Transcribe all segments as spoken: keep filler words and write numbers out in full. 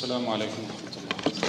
السلام عليكم ورحمة الله.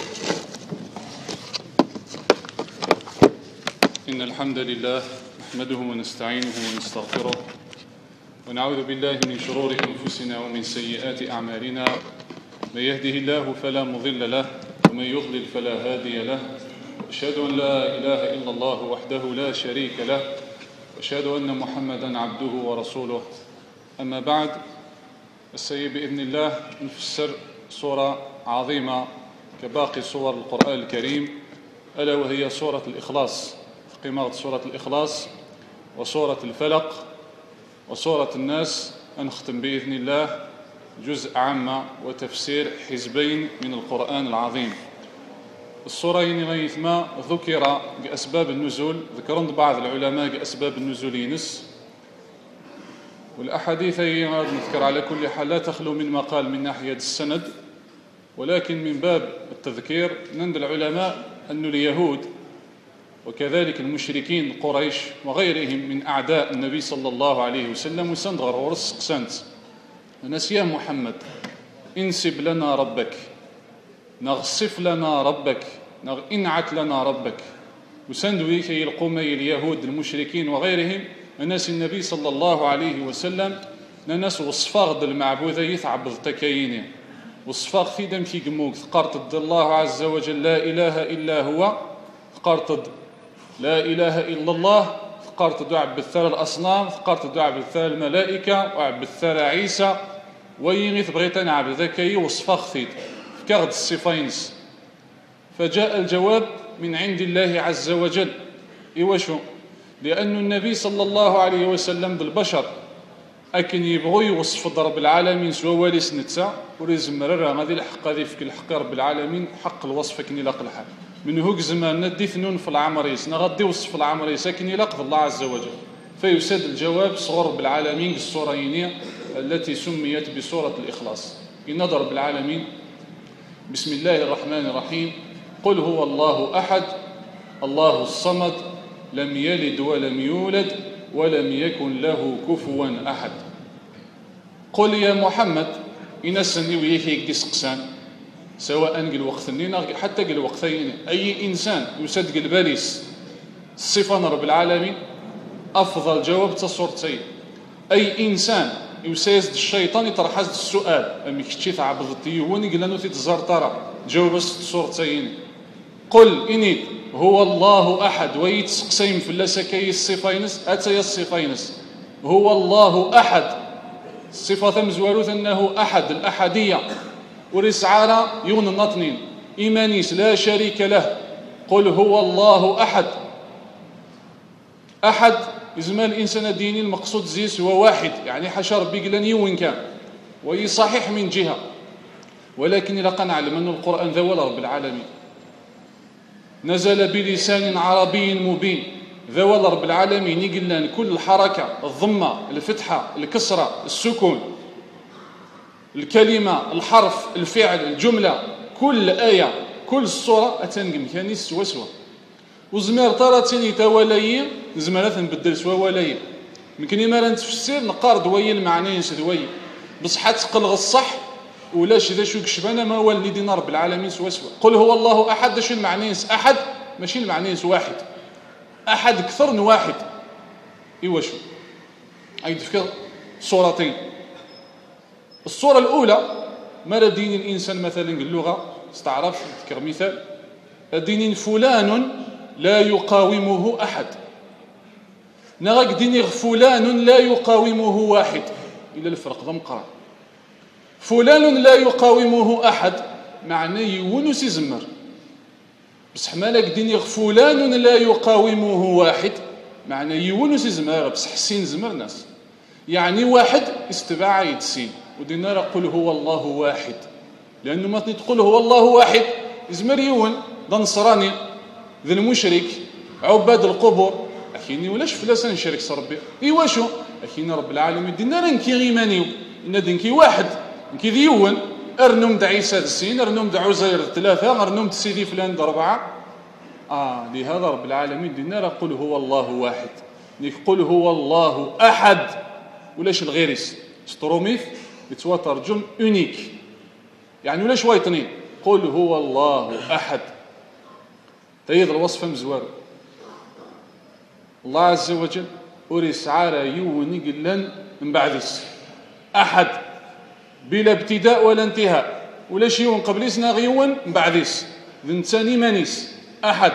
إن الحمد لله نحمده ونستعينه ونستغفره ونعوذ بالله من شرور أنفسنا ومن سيئات أعمالنا. من يهده الله فلا مضل له ومن يضلل فلا هادي له. أشهد أن لا إله إلا الله وحده لا شريك له وأشهد أن محمدا عبده ورسوله. أما بعد، السيد بإذن الله نفسر سورة عظيمة كباقي سور القرآن الكريم، ألا وهي سورة الإخلاص. قيمة سورة الإخلاص وسورة الفلق وسورة الناس. نختم بإذن الله جزء عامة وتفسير حزبين من القرآن العظيم. السورين غيثما ذكر بأسباب النزول، ذكرن بعض العلماء بأسباب النزول ينس، والأحاديث نذكر على كل حال لا تخلو من مقال من ناحية السند، ولكن من باب التذكير نند العلماء أن اليهود وكذلك المشركين قريش وغيرهم من أعداء النبي صلى الله عليه وسلم وسندغر ورس قسانت الناس: يا محمد انسب لنا ربك، نغصف لنا ربك، انعت لنا ربك. وسندوي كي يلقومي اليهود المشركين وغيرهم الناس النبي صلى الله عليه وسلم ناس وصفاغ المعبوذة يتعبد تكايني وصفاغ في دم في قموك ثقارت الله عز وجل لا إله إلا هو، ثقارت لا إله إلا الله، ثقارت دعب بالثار الأصنام، ثقارت دعب بالثار الملائكة وعب بالثار عيسى ويغيث بغيتنا عبد ذكي وصفاغ ثيد فكارد الصفينس. فجاء الجواب من عند الله عز وجل. إيوشو؟ لأن النبي صلى الله عليه وسلم بالبشر أكن يبغوا يوصف رب العالمين سوى واليس نتسع وريزم مرر هذه الحق هذه في الحق رب العالمين حق الوصف كن يلاق الحال من هوك زمان ندي ثنون في العمريس نغدي وصف العمريس كن يلاق الله عز وجل. فيسد الجواب صغر رب العالمين السورينية التي سميت بسورة الإخلاص. ينظر رب العالمين: بسم الله الرحمن الرحيم، قل هو الله أحد الله الصمد لم يلد ولم يولد ولم يكن له كفوا أحد. قل يا محمد إن سني ويهيك قسقسان سواء قل وقتنين حتى قل وقتين أي إنسان يصدق الباليس الصفة رب العالمين أفضل جواب تصورتين. أي إنسان يسيزد الشيطان يترحز السؤال أمي كتشيث عبدتي ونقل لأنه تتزرطرة جواب تصورتين. قل إني هو الله أحد ويتسقسيم في اللسكي الصفينس أتي الصفينس هو الله أحد الصفة مزواروث أنه أحد الأحدية ورسعارة يون النطنين إيمانيس لا شريك له. قل هو الله أحد. أحد إزمال الإنسان الديني المقصود زيس هو واحد، يعني حشر بيقلن يوين كان ويصحيح من جهة، ولكن لقد نعلم أن القرآن ذوال رب العالمين نزل بلسان عربي مبين ذوال رب العالمين يقول لنا كل الحركة الضمة الفتحة الكسرة السكون الكلمة الحرف الفعل الجملة كل آية كل الصورة أتنقم كاني سوا سوا وزمير طارتين يتوالي زمرات نبدل سوا ولاي يمكن إما نتفسير نقار دوي المعنى دوي بصحة تقلغ الصح ولاش إذا شو كشبنا ما واللي دينا رب العالمين سوا سوا. قل هو الله أحد. شو المعنى أحد؟ ماشي المعنى واحد، أحد أكثر من واحد. إيوا شو أيد فكر صورتين. الصورة الأولى ما دين الإنسان مثلا اللغة استعرف ذكر مثال دين فلان لا يقاومه أحد، نغاك دين فلان لا يقاومه واحد إلى الفرق ضم قرأ. فلان لا يقاومه أحد معناه يونس يزمر، بصح مالك دين فلان لا يقاومه واحد معناه يونس يزمر بصح حسين زمر ناس، يعني واحد استباع يتسين. ودينا قل هو الله واحد، لأنه ما تقول هو الله واحد يزمر يون ذا نصراني ذا المشرك عباد القبور أخيني ولاش فلاس نشرك صربي إيوا شو أخينا رب العالمين دينا رنكي غيمانيو إن دينكي واحد نكي ذيون أرنم دا عيسى السين أرنم دا عزير الثلاثة أرنم دا سيدي فلان دا أربعة. آه لهذا رب العالمين دينا قل هو الله واحد نقول هو الله أحد ولاش الغيريس ستروميث يتواترجم أونيك يعني ولاش وايطنين قل هو الله أحد. تيض الوصفة مزوار الله عز وجل أريس عارى يوني قلن من بعدس أحد بلا ابتداء ولا انتهاء ولا شيء قبليسنا غيون من بعدس ذنتاني مانيس أحد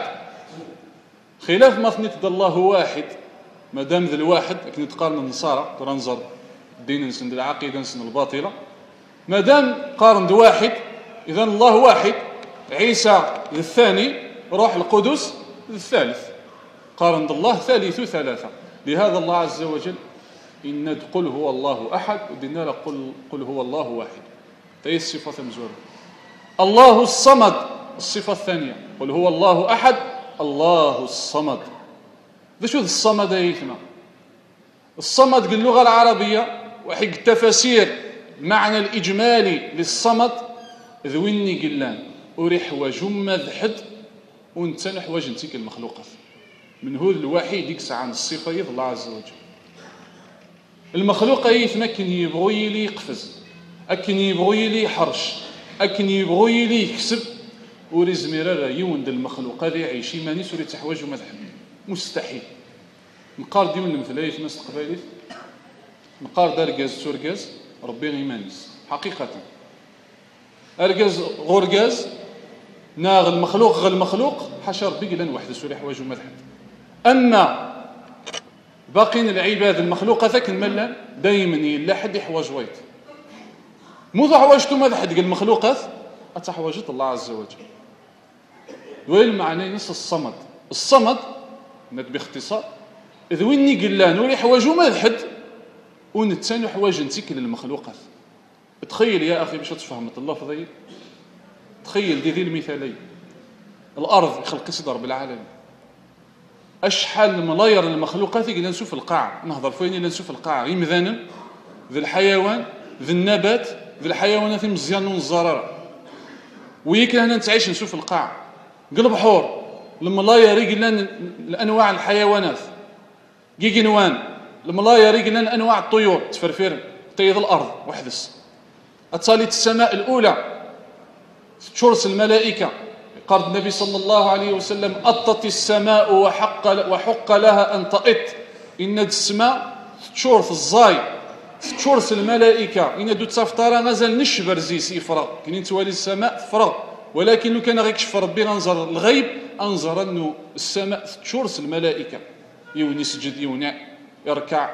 خلاف ما ثنيت الله واحد ما دام ذا الواحد لكن يتقارن النصارى ترنزر الدين نسند العقيدة نسند الباطلة ما دام قارن ذا واحد إذا الله واحد عيسى الثاني روح القدس الثالث قارن الله ثالث ثلاثة. لهذا الله عز وجل إن قل هو الله أحد ودنا له قل, قل هو الله واحد. تأي الصفة مزورة. الله الصمد الصفة الثانية قل هو الله أحد الله الصمد. ذا شو الصمد يثنى الصمد باللغة العربية وحق تفسير معنى الإجمالي للصمد ذويني قلان أريح وجم ذحد ونتنح وجنتك المخلوقات من هو الوحيد يكسع عن الصفة يض الله عز وجل. المخلوق يتمكن يبغي لي يقفز أكن يبغي لي يحرش أكن يبغي لي يكسب وريز مرارة يوند المخلوق هذا يعيش ماني سوري تحواج وما تحب مستحيل. نقار ديون المثلاية ناس قبايلي نقار دار جاز سور جاز ربي غيمانيس حقيقة أرجاز غورجاز ناغ المخلوق غير المخلوق حشر بقي لن واحد سوري حواج وما تحب. أما باقين العباد المخلوقة ذاك الملان دايما يلا حد يحواج ويت مو حواجته ما حد المخلوقات أتحواجت الله عز وجل. وين معنى نص الصمد الصمد نت باختصار إذ ويني قلان ولي حواجه ما حد ونتسانو حواج نتيك للمخلوقات. تخيل يا أخي باش تفهمت الله فضيل تخيل دي ذي المثالي الأرض يخلق صدر بالعالم أشحال ملاير المخلوقات اللي نشوف القاع نهضر فين اللي نشوف القاع يمذانا ذي الحيوان ذي النبات ذي الحيوانات المزيان والزرارة ويكره هنا تعيش نشوف القاع قلب حور الملاير يقلن الأنواع الحيوانات جيجنوان الملاير يقلن أنواع الطيور تفرفر تيض الأرض وحدث أتصاليت السماء الأولى تشرس الملائكة قال النبي صلى الله عليه وسلم أطت السماء وحق, وحق لها أن تأط إن السماء تشورث الزاي تشورث الملائكة إن دو تفتارا غزل نشبر زي سيفرغ كنين توالي السماء فرغ ولكن لو كان غيكشف ربي غنظر الغيب أنظر أنه السماء تشورث الملائكة يوني سجد يوني يركع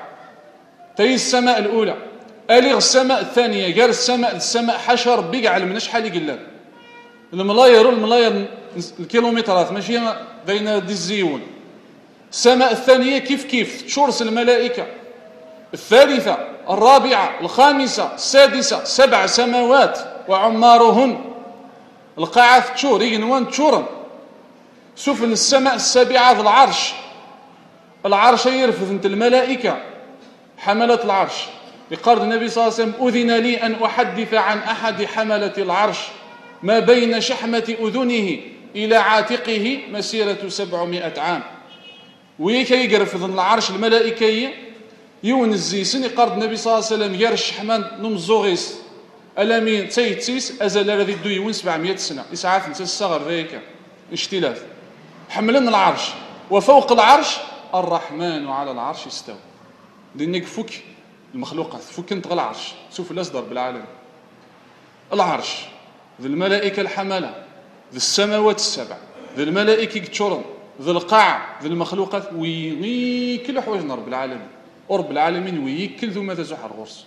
تي السماء الأولى أليغ السماء الثانية قال السماء السماء حشر بيق على من شحال يقلان الملاير الملاير الكيلومترات ماشي بين دي الزيون. السماء الثانية كيف كيف تشورس الملائكة الثالثة الرابعة الخامسة السادسة سبع سماوات وعمارهن القاعة تشور يجنوان تشورن سفن السماء السابعة ذي العرش العرش يرفض انت الملائكة حملة العرش يقال النبي صلى الله عليه وسلم أذن لي أن أحدث عن أحد حملة العرش ما بين شحمة أذنه إلى عاتقه مسيرة سبعمائة عام ويكي يقرف العرش الملائكية يون الزيسن يقرد النبي صلى الله عليه وسلم يرش حمان نمزوغيس ألامين تيتسيس أزل الذي دو يون سبعمائة سنة إسعاف انت الصغر ذيك اشتلاف حملنا العرش وفوق العرش الرحمن على العرش استوى لأنك فك المخلوقات فك انت العرش شوف الأصدر بالعالم العرش ذي الملائكة الحملة ذي السماوات السبع ذي الملائكة كتشورن ذي القاع ذي المخلوقات وي كل حواجنا رب العالمين ورب العالمين ويكل ذو ماذا زحر غرس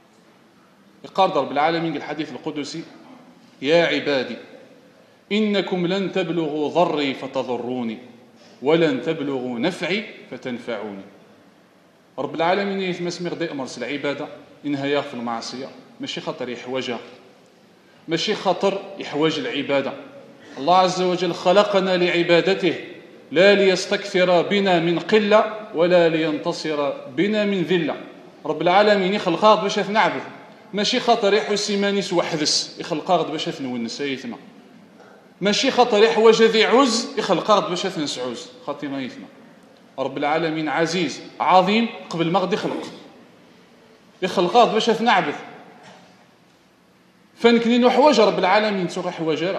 يقال رب العالمين الحديث القدسي يا عبادي إنكم لن تبلغوا ضري فتضروني ولن تبلغوا نفعي فتنفعوني. رب العالمين يتمسمغ دائما مرس العبادة إنها يغفل المعصية ماشي خطر يحوجها ماشي خطر يحوج العبادة. الله عز وجل خلقنا لعبادته لا ليستكثر بنا من قلة ولا لينتصر بنا من ذلة. رب العالمين يخلق باش نعبد ماشي خطر يحوس مانيس وحدث يخلق باش نونس يثنى ماشي خطر يحوج ذي عز يخلق باش نسعوز خاطينا يثنى. رب العالمين عزيز عظيم قبل ما غادي يخلق يخلق باش نعبد فنكنين حواج رب العالمين تسوق حواج راه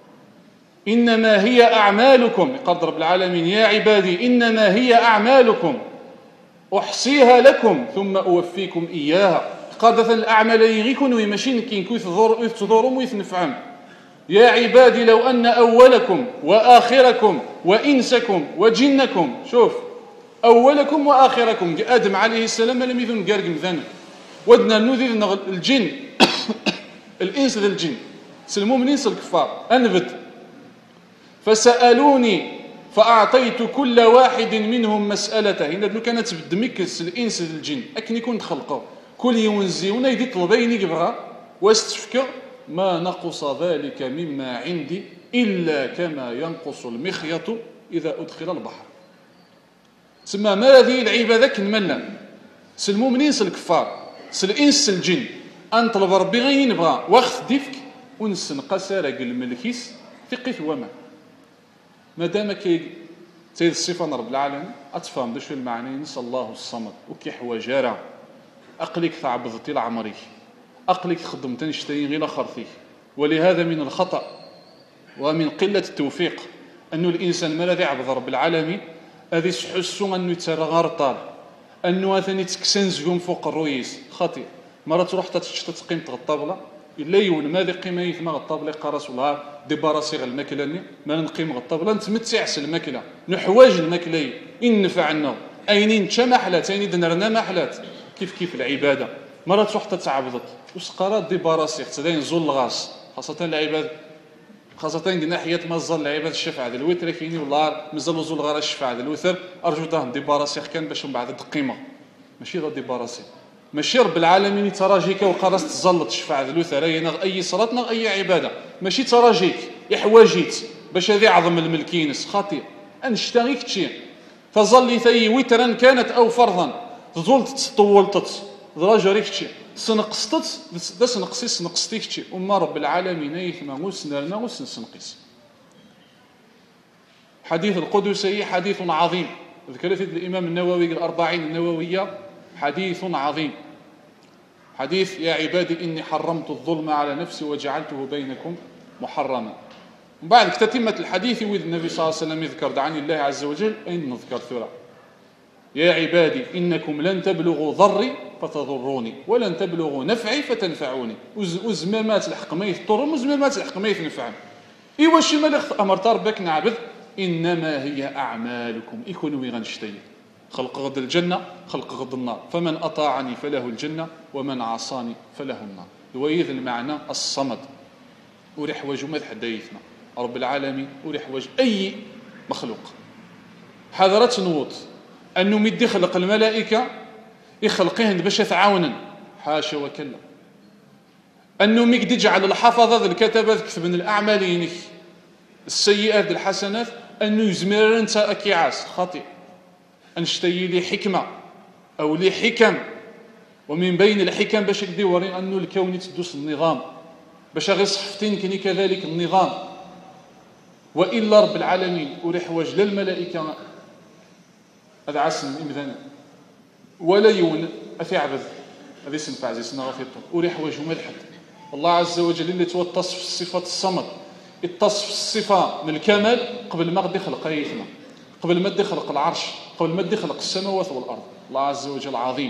إنما هي أعمالكم قال رب العالمين يا عبادي إنما هي أعمالكم أحصيها لكم ثم أوفيكم إياها قال مثلا الأعمال يغيكون ماشي كين كوي تضورهم ويتنفعهم يا عبادي لو أن أولكم وآخركم وإنسكم وجنكم شوف أولكم وآخركم آدم عليه السلام لم يذن قارق مثلا ودنا نذيذ الجن الإنس ذا الجن سلمؤمنين الكفار أنبت فسألوني فأعطيت كل واحد منهم مسألته هنا لو كانت بدمكس الإنس ذا الجن أكن يكون تخلقه كل يونزيون يدي طلبين يبغى واستفكر ما نقص ذلك مما عندي إلا كما ينقص المخيط إذا أدخل البحر سما ما هذه العبادة كنملا سلمؤمنين الكفار سالإنس الجن أنطلب ربي غير نبغى واخذ ديفك ونسنقى سارق الملكيس ثقيت وما مادام كي سيد الصفة رب العالمين أتفهم داش المعنى نسأل الله الصمد وكي حواجارة أقلك ثعبضتي العمري أقلك خدمتني شتين غير خرثي ولهذا من الخطأ ومن قلة التوفيق أنه الإنسان ما الذي عبد رب العالمين هذه سحسو أنه يترغر طال أنه ثاني تكسنزهم فوق الرويس خطير مرة تروح تتقيم الطابلة إلا يون ماذا قيمة يثمى الطابلة قرص ولا دي براسي الماكلة ما نقيم الطابلة نتمتعس الماكلة نحواج الماكلة إن نفعنا أينين تشمحلات أينين دنرنا محلات كيف كيف العبادة مرة تروح تتعبضت وسقرات دي براسي تدين زول الغاس خاصة العباد خاصة ناحية مازال العباد الشفعة ذا الوتر كاينين والله مازال زول غير الشفعة ذا الوتر أرجو داهم دي براسي كان باش من بعد القيمة ماشي ذا دي براسي ماشي رب العالمين تراجيك وقراص تزلط شفاعة الوثر أي صلاة أي عبادة ماشي تراجيك إحواجيت باش هذه عظم الملكينس خطير أنشتغيك تشي فظل ثي وترا كانت أو فرضا ظلت طولتت ضراجريك تشي سنقصتت دا سنقصي سنقصتيك تشي وما رب العالمين يثما غسنرنا غسن سنقص حديث القدسي حديث عظيم ذكرت الإمام النووي الأربعين النووية حديث عظيم حديث يا عبادي إني حرمت الظلم على نفسي وجعلته بينكم محرما بعد تتمة الحديث وذ النبي صلى الله عليه وسلم يذكر دعاني الله عز وجل أين نذكر ثرى يا عبادي إنكم لن تبلغوا ضري فتضروني ولن تبلغوا نفعي فتنفعوني وزمامات الحق ما يضرهم وزمامات الحق ما ينفعهم إيوا شي مالك أمرت ربك نعبد إنما هي أعمالكم يكونوا غنشتي خلق غد الجنة خلق غد النار فمن أطاعني فله الجنة ومن عصاني فله النار ويذ المعنى الصمد وريح وجه مذ حديثنا رب العالمين وريح وجه أي مخلوق حضرت نوط أنه مدي خلق الملائكة يخلقهن باش يتعاونن حاشا وكلا أنه مقد يجعل الحفظة الكتبة كتبن الأعمالين السيئات الحسنات أنه يزمر أنت أكيعاس خطير أنشتي لي حكمة أو لي حكم ومن بين الحكم باش يقدي وري أنه الكون تدوس النظام باش غير صحفتين كني كذلك النظام وإلا رب العالمين وريح وجل الملائكة هذا عسن إمذان ولا يون أثي عبد هذا سنفع زي سنة غفيطة وريح وجه ملحد الله عز وجل اللي توتصف الصفة الصمد اتصف الصفة من الكمال قبل ما قد يخلق أيثنا قبل ما يخلق العرش قبل ما يخلق السماوات والأرض الله عز وجل عظيم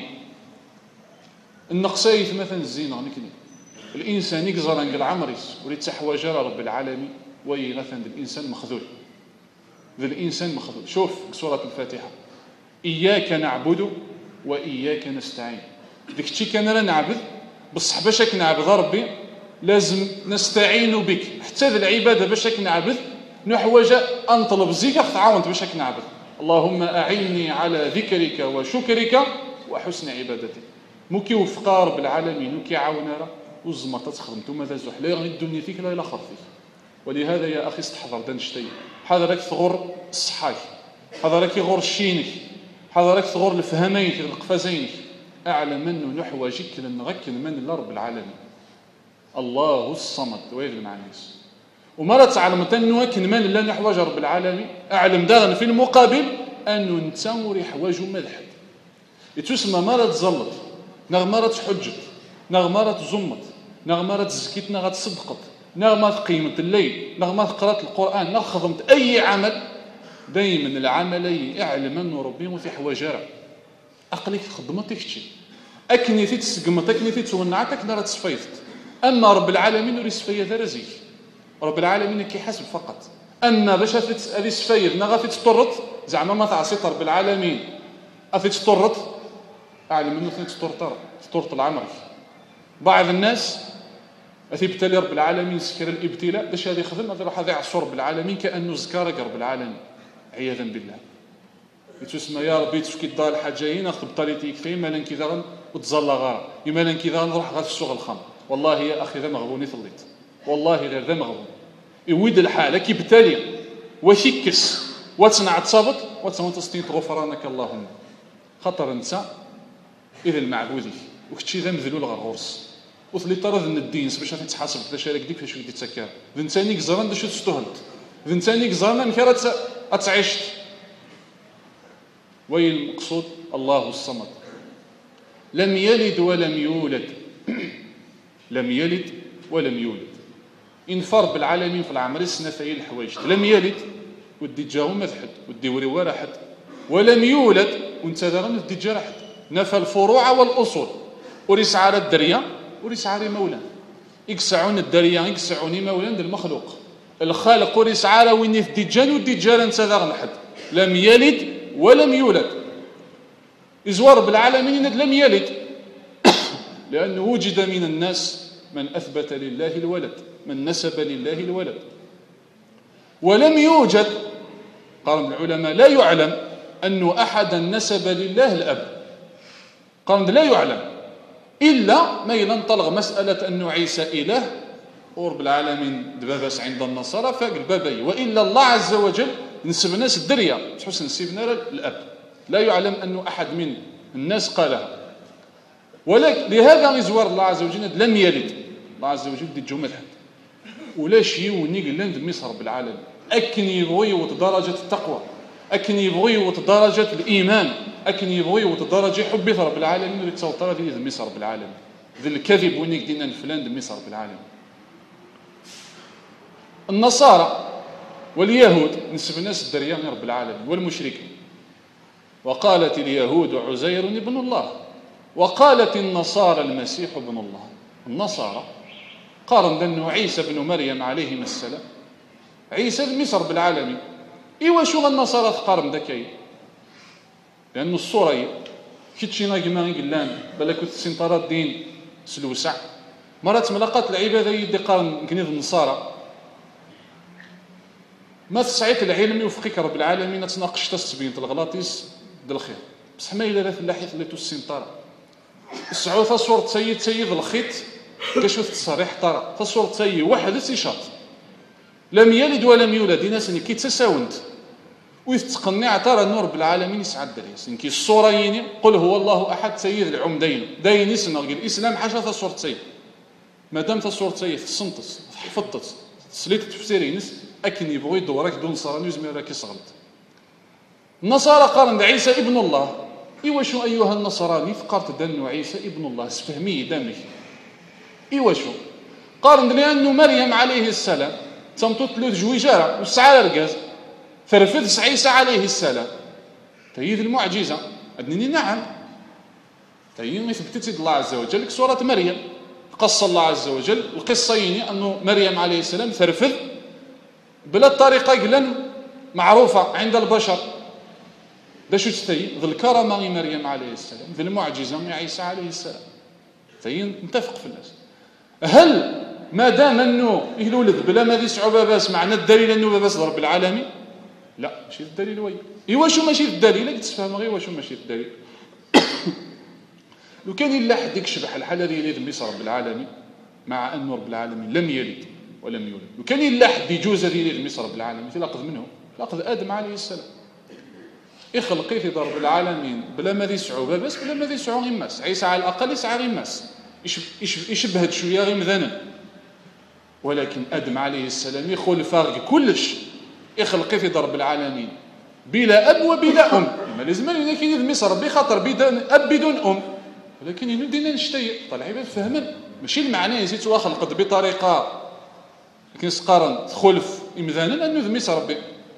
النقصايث مثلا الزينة نكني الإنسان يقزر عن العمريس وريد تحواج رب العالمين وي مثلا الإنسان مخذول ذا الإنسان مخذول شوف سورة الفاتحة إياك نعبد وإياك نستعين ذيك الشيء كان لا نعبد بصح باش نعبد ربي لازم نستعين بك حتى ذا العبادة باش نعبد نحوج أن طلب زيك تعاونت باش نعبد اللهم أعني على ذكرك وشكرك وحسن عبادتك موكي وفقا رب العالمين وكي عاونا وزمر تتخدمتو ماذا زوح لا يغني الدنيا فيك لا إلا خر فيك ولهذا يا أخي استحضر دنشتي حضرك ثغر الصحاك حضرك يغور الشينك حضرك ثغر الفهمينك القفازينك أعلم أنه نحوجك لنغكن من رب العالمين الله الصمد ويغ المعنيس ومرة تعلمت أنه كن من لا نحوج رب العالمين أعلم داغن في المقابل أنه نتامر يحوج ملحد يتسمى مرة تزلط نغ مرة حجت نغ مرة زمت نغمة راه تزكيت نغمة تصدقت نغمة قيمة الليل نغمة قرأت القرآن نغ خدمت أي عمل دائما العمل يعلم أنه ربي وفي حواجره أقلك خدمتك شي أكني في تسقمت أكني في تونعت أكني راه تصفيت أما رب العالمين وري سفيا درزي رب العالمين كيحاسب فقط أما باش هذه سفيا نغا في تطرط زعما ما تعصيت رب العالمين أفي تطرط أعلم أنه في تطرط تطرط العمر بعض الناس أثبتلي رب العالمين سكر الابتلاء باش هذا يخدم هذا راح يعصر رب العالمين كأنه زكارك رب العالمين عياذا بالله يتسمى يا ربي تفكي الدار الحاجين اخذ بطريقتي يكفي مالا كذا وتزلى غار يمالا كذا نروح غير في السوق الخمر والله يا اخي ذا مغبوني ثليت والله غير ذا مغبون يويد الحاله كيبتالي واش يكس وتصنع تصابط وتصنع تستين غفرانك اللهم خطر انت اذا المعبودي وكتشي ذا مذلول غرورس وثلي ترى ذن الدين باش تتحاسب ذا شارك ديك فاش وليتي تسكر ذن ثاني كزران باش تستهلت ذن ثاني كزران كي اتعيشت وي المقصود الله الصمد لم يلد ولم يولد لم يلد ولم يولد انفر بالعالمين في العمر السنة في الحوايج لم يلد ودي جاو مذحد ودي وري واحد ولم يولد وانت داغن ودي جا حد نفى الفروع والاصول وريس على الدريا وريس على مولان يكسعون الدريا يكسعوني مولان المخلوق الخالق وريس على وين في ديجان وديجان انت داغن حد لم يلد ولم يولد إزوار بالعالمين لم يلد لأنه وجد من الناس من أثبت لله الولد من نسب لله الولد ولم يوجد قال العلماء لا يعلم أن أحدا نسب لله الأب قال لا يعلم إلا ما ينطلق مسألة أن عيسى إله ورب العالمين دباباس عند النصارى فاق البابي وإلا الله عز وجل نسب الناس الدريا تحس نسيبنا الأب لا يعلم أنه أحد من الناس قالها ولكن لهذا يزور الله عز وجل لم يلد الله عز وجل دي الجمل ولا شيء ونيق لند مصر بالعالم أكن يبغي وتدرجة التقوى أكن يبغي وتدرجة الإيمان أكن يبغي وتدرجة حب رب العالمين اللي تصوتر ذي مصر بالعالم ذي الكذب ونيق دينا فلان مصر بالعالم النصارى واليهود نسب الناس الدريان رب العالمين والمشركين وقالت اليهود عزير ابن الله وقالت النصارى المسيح ابن الله النصارى قارن بأنه عيسى بن مريم عليهم السلام عيسى المصر بالعالمين إيوا شو النصارى تقارن ذكي لأنه الصورة كيتشينا كما قلان بلاك سنطرات الدين سلوسع مرات ملاقات العبادة يدي قارن كنيد النصارى ما تسعيت العلم يوفقك رب العالمين تناقش تستبين الغلاطيس ديال الخير بصح ما الا في اللاحيط اللي السنطره السعود تصور سيد سيد الخيط كشوف التصريح طرا تصور سيد واحد سيشاط لم يلد ولم يولد ناس كي تساوند ويتقنع ترى النور بالعالمين يسعد دريس كي الصوره يني قل هو الله احد سيد العمدين داين اسم الاسلام حاشا تصور سيد ما دام تصور سيد صنطس حفظت سليت تفسيرينس أكن يبغي دورك دون صران يزمي راكي صغلت النصارى قارن عيسى ابن الله إيوا شو أيها النصراني فقرت دنو عيسى ابن الله سفهمي دمك إيوا شو قارن لأنه مريم عليه السلام تمطط له جويجارة وسعى الرقاز فرفدس عيسى عليه السلام تهيد المعجزة أدنني نعم تهيد ثبتت الله عز وجل سورة مريم قص الله عز وجل القصة يعني أنه مريم عليه السلام فرفد بلا الطريقة قلن معروفة عند البشر ده شو تستي ذي الكرامة مريم عليه السلام ذي المعجزة من عيسى عليه السلام تين نتفق في الناس هل ما دام أنه يولد بلا ما ذي صعوبة بس معنى الدليل أنه بس رب العالمين لا ماشي الدليل وين إيوا شو ماشي الدليل تفهم غير واش ماشي الدليل لو كان إلا حد يكشبح الحالة ديال يد مصر رب العالمين مع أن رب العالمين لم يلد ولم يولد لو كان إلا حد يجوز ديال مصر رب العالمين تلاقذ منه لاقذ آدم عليه السلام يخلقي في رب العالمين بلا ما ذي صعوبة بس بلا ما ذي صعوبة يماس عيسى على الأقل يسعى غيماس يشبه شوية غير مذنب ولكن آدم عليه السلام يخول فارق كلش يخلقي في رب العالمين بلا أب وبلا أم ما لازم يكون مصر بخاطر بدون أب بدون أم ولكن ينودينا نشتي طلع عباد فهما ماشي المعنى يزيد وخلقت بطريقه كنسقارن تخلف امذانا انه ذميس ربي.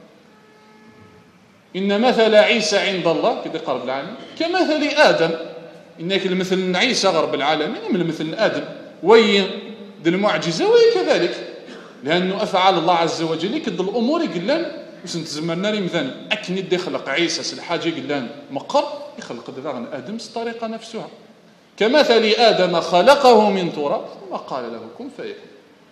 ان مثل عيسى عند الله كذا قال رب العالمين كمثل ادم، انك المثل عيسى رب العالمين من المثل ادم وي ذي المعجزه وهي كذلك، لانه افعال الله عز وجل كد الامور يقلان باش نتزمرنا لي مثلا اكن يدي خلق عيسى سل حاجه قلان مقر يخلق ذا ادم الطريقه نفسها. كمثل ادم خلقه من تراب ثم قال له كن فيكون،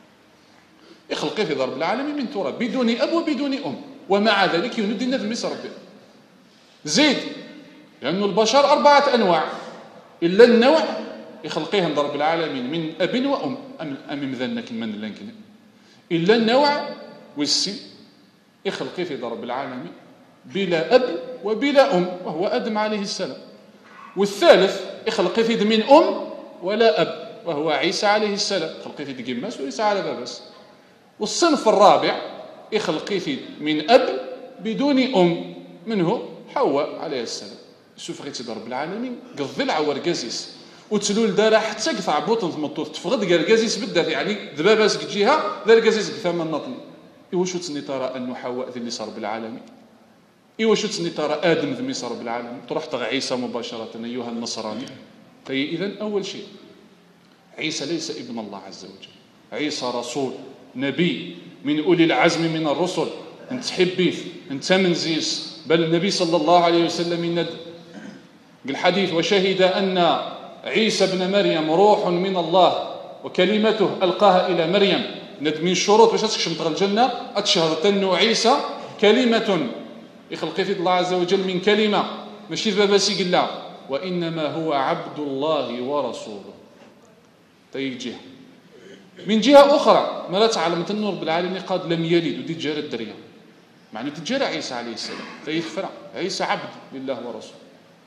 يخلق في ضرب العالمين من تراب بدون اب وبدون ام، ومع ذلك يندي النذ مس ربي. زيد لانه البشر اربعه انواع الا النوع يخلقيهم ضرب العالمين من اب وام ام ام مذنك من لنكن الا النوع والسن يخلقي في ضرب العالمين بلا اب وبلا ام وهو ادم عليه السلام. والثالث يخلقي في من ام ولا اب وهو عيسى عليه السلام، خلقي في دقماس وليس على بابس. والصنف الرابع يخلقي في من اب بدون ام منه حواء عليه السلام. شوف غير ضرب العالمين قضي العور قزيس وتلول دار حتى قطع بوطن ثمطوط تفقد قال قزيس بدات يعني دباباس جهه دار قزيس ثمن النطني. ايوا شو تسني ترى انه حواء ذي اللي صار بالعالمين، ايوا شو تسني ترى ادم ذي اللي صار بالعالمين، تروح تغ عيسى مباشره ايها النصراني. في اذا اول شيء عيسى ليس ابن الله عز وجل، عيسى رسول نبي من اولي العزم من الرسل، انت حبيث انت منزيس، بل النبي صلى الله عليه وسلم يند الحديث وشهد ان عيسى ابن مريم روح من الله وكلمته القاها الى مريم. ند من الشروط باش تكشف تغ الجنه اتشهد انه عيسى كلمه يخلق في الله عز وجل من كلمه ماشي باباسي قلا، وانما هو عبد الله ورسوله. تيجي من جهه اخرى ما لا تعلم النور بالعالمين قد لم يلد ودي تجارة الدريا معنى تجارة عيسى عليه السلام فيفرع عيسى عبد لله ورسوله.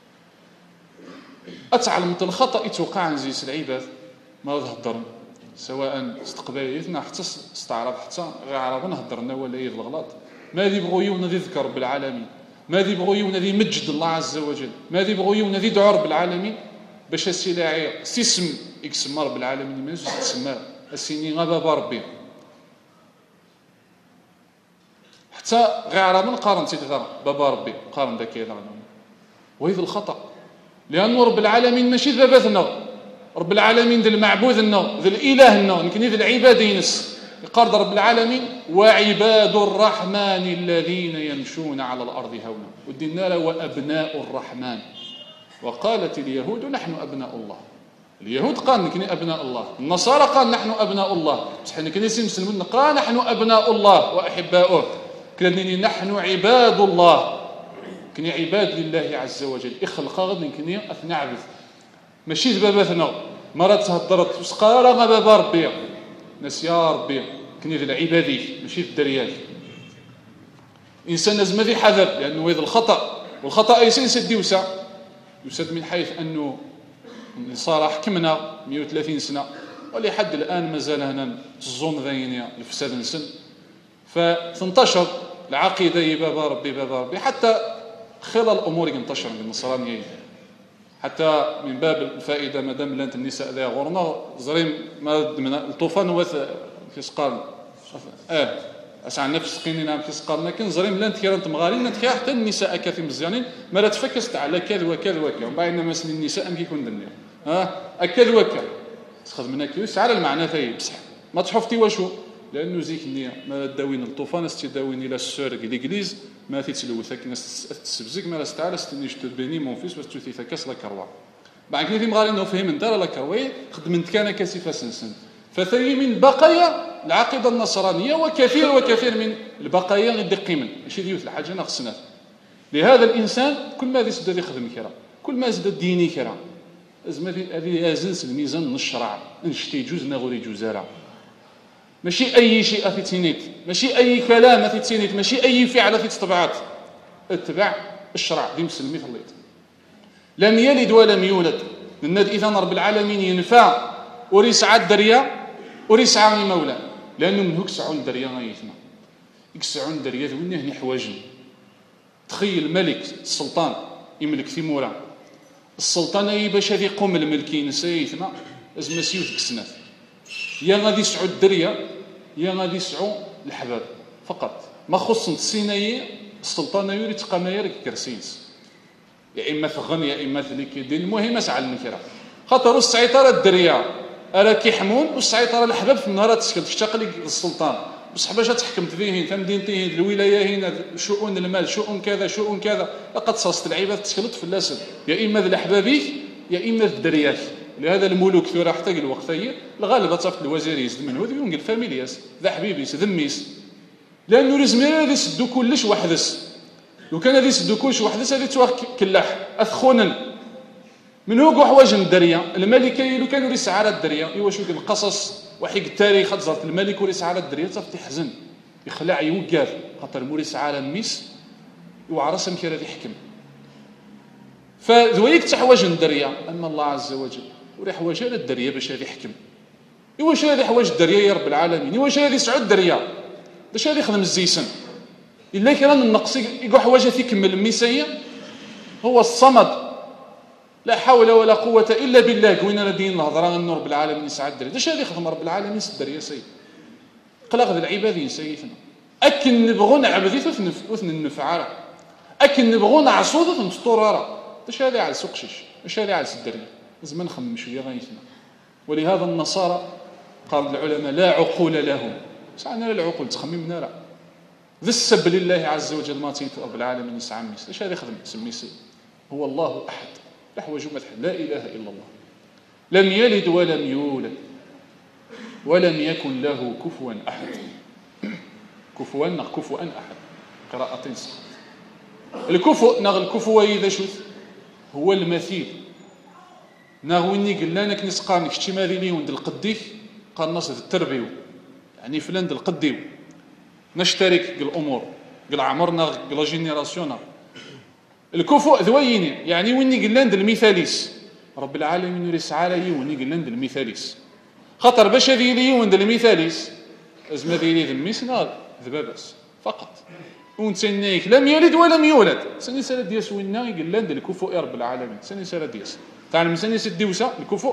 اتعلم الخطا يتوقع نزيس العباد ما تهضرن سواء استقباليتنا حتى استعرض حتى غير عرب نهضرنا ولا يد الغلط ما ذي بغيونا ذي ذكر رب العالمين، ما ذي بغيونا ذي مجد الله عز وجل، ما ذي بغيونا ذي دعاء رب العالمين باش السلاعي سيسم يقسم رب العالمين ما يجوز تسمى السيني غابا ربي حتى غير عرب نقارن سيدي بابا ربي قارن ذاك يلا وهذا الخطا، لأن رب العالمين ماشي ذبثنا رب العالمين ذي المعبود النا ذي الاله النا يمكن ذي العباد ينس يقارد رب العالمين وعباد الرحمن الذين يمشون على الارض هونا ودينا له وابناء الرحمن. وقالت اليهود نحن ابناء الله، اليهود قال نكني ابناء الله، النصارى قال نحن ابناء الله، بصح نكني المسلمون قال نحن ابناء الله واحباؤه، كلني نحن عباد الله كني عباد لله عز وجل. اخلق غد كني اثنى عبد ماشي ذبابتنا مرات تهضرت وسقاره غبابا ربي ناس يا ربي كني ذي العبادي ماشي الدريات. انسان لازم ذي حذر لانه هذا الخطا، والخطا اي سيد يوسع يسد من حيث انه صار حكمنا مئة وثلاثين سنه ولحد الان مازال هنا الظن ذاين الفساد نسن، فتنتشر العقيده بابا ربي بابا ربي حتى خلال الامور ينتشر بالنصرانيه حتى من باب الفائده مادام لانت النساء ذا غورنا زريم ما الطوفان وث في سقال اه اسعى نفس قيننا في سقال لكن زريم لانت كيرانت مغارين انت حتى النساء كافي مزيانين ما لا تفكست على كذا وكذا وكذا ومن بعد مثلا النساء ام كيكون دنيا ها اكل وكذا تخدمنا كيوس على المعنى ثاني بصح ما تحفتي واشو لانه زيك النيه ما داوين الطوفان استداوين الى السرق ليغليز ما تتلوثك ناس تسبزك ما استعلا استنيش تبني مون فيس باش تثي كاس لا كروا بعد كده مغاري انه فهم انت لا كروي خدمت كان كاسفه سنسن فثري من بقايا العقيده النصرانيه وكثير وكثير من البقايا غير من ماشي ديوث الحاجه ناقصنا. لهذا الانسان كل ما يزيد يخدم كرا كل ما زاد ديني كرا لازم هذه يزنس الميزان الشرع نشتي جوزنا غوري جوزارا ماشي اي شيء في تينيت ماشي اي كلام في تينيت ماشي اي فعل في تطبعات اتبع الشرع دي مسلمي خليت لم يلد ولم يولد للناد اذا رب العالمين ينفع وريسع الدريا وريسع مولى لانه من هكس عون دريا غايتنا يكسعون دريا وين هني حواجن. تخيل ملك السلطان يملك في مورا السلطنه هي باش هذه قوم الملكين سيدنا لازم نسيو ديك السنات يا غادي يسعوا الدريه يا غادي يسعوا الحباب فقط ما خص السينايي السلطنه يوري تقامير كرسيس يا اما ثغن يا اما ثليكيدين المهم اسعى المكره خاطر السعيطره الدريه راه كيحمون والسعيطره الحباب في النهار تسكن تشتاق لك السلطان بصح باش تحكمت فيه في مدينتين الولايه هنا شؤون المال شؤون كذا شؤون كذا لقد صاصت العباد تخلط في اللاسل يا اما ذا الاحبابيك يا اما الدريات لهذا الملوك ثورة حتى الوقت هي الغالب تصف الوزيريس من هذو ينقل فاميلياس ذا حبيبيس ذميس لانه لازم هذا يسدو كلش وحدس لو كان هذا يسدو كلش وحدس هذه تواه كلاح اثخونا من هو حوايج الدريه الملكه لو كانوا يسعى على الدريه ايوا شو القصص وحي التاريخ تزرت الملك وريس على الدريه صافي تحزن يخلع يوقف خاطر موريس على ميس وعرس مكير هذا يحكم فذويك تحوايج الدريه اما الله عز وجل وري حوايج على الدريه باش هذا يحكم ايوا شنو هذه حوايج الدريه يا رب العالمين ايوا شنو هذه سعود الدريه باش هذا يخدم الزيسن الا كان النقص يقول حوايج يكمل الميسيه هو الصمد لا حول ولا قوة إلا بالله قوينا لدين الهضرة من رب العالمين يسعى الدري داش هذا يخدم رب العالمين يسدر يا سيد قلق ذا العبادين سيدنا أكن نبغون عبدي وثن النفعارة أكن نبغون عصود وثن سطورارة داش هذا على سقشش داش هذا على سدري لازم نخمم شوية غايتنا ولهذا النصارى قال العلماء لا عقول لهم سعنا لا العقول تخممنا لا ذا السب لله عز وجل ما تيت رب العالمين يسعى ميس داش هذا يخدم سمي سيد هو الله أحد لحوج مدح لا إله إلا الله لم يلد ولم يولد ولم يكن له كفوا أحد كفوا نغ كفوا أحد قراءتين صح الكفو نغ الكفو إذا شوث هو المثيل نغ ويني قلنا لك نسقانك شتي ماذي لي وند القديك قال نص التربيو يعني فلان د القديو نشترك الأمور قل عمرنا قل جينيراسيونا الكفو ذويني يعني ويني قلنا ند المثاليس رب العالمين يريس علي ويني قلنا ند المثاليس خطر باش هذه لي وند المثاليس ازمه ذي ذميس نار ذبابس فقط ونتسنيك لم يلد ولم يولد سني سالا دياس وينا قلنا ند الكفو يا رب العالمين سني سالا دياس تعلم سني سديوسا الكفو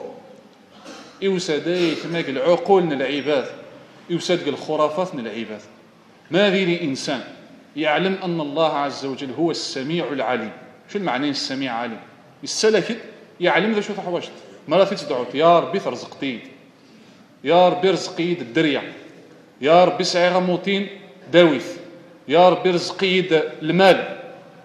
يوسدايك ماك العقول العباد يوسد الخرافات العباد ما ذي الانسان يعلم أن الله عز وجل هو السميع العليم شو المعنى السميع العليم السلكت يعلم ذا شو تحوجت مرة تدعوت يا ربي ترزقتيد يا ربي رزقيد الدرية يا ربي سعي غموتين داويث يا ربي رزقيد المال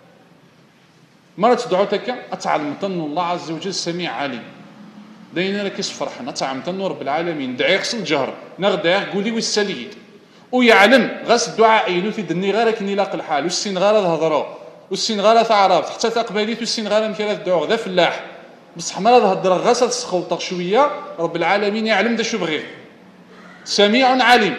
مرة تدعوتك أتعلم أن الله عز وجل السميع عليم دينا لك يصفرحنا أتعلم أن رب العالمين دعي خص الجهر نغدعي قولي والسليد ويعلم غاس الدعاء ينو في دني غيرك نلاق الحال والسين غير هضروا والسين غير تعرف حتى تقبليت والسين غير مكيرات الدعاء ذا فلاح بصح ما هضر غاس تسخوطق شويه رب العالمين يعلم دا شو بغي سميع عليم